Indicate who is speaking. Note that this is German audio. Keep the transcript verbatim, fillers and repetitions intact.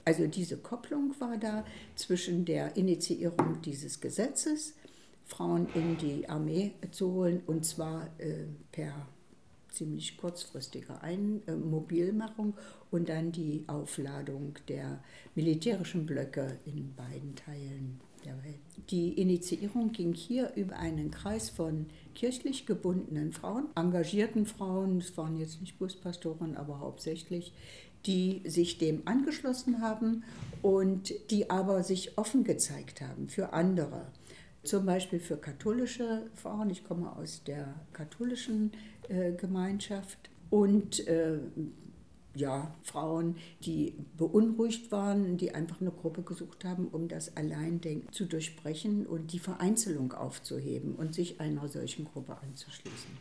Speaker 1: Also diese Kopplung war da zwischen der Initiierung dieses Gesetzes, Frauen in die Armee zu holen, und zwar äh, per ziemlich kurzfristiger Ein äh, Mobilmachung und dann die Aufladung der militärischen Blöcke in beiden Teilen der Welt. Die Initiierung ging hier über einen Kreis von kirchlich gebundenen Frauen, engagierten Frauen, es waren jetzt nicht Buspastoren, aber hauptsächlich, die sich dem angeschlossen haben und die aber sich offen gezeigt haben für andere. Zum Beispiel für katholische Frauen, ich komme aus der katholischen äh, Gemeinschaft, und äh, ja, Frauen, die beunruhigt waren, die einfach eine Gruppe gesucht haben, um das Alleindenken zu durchbrechen und die Vereinzelung aufzuheben und sich einer solchen Gruppe anzuschließen.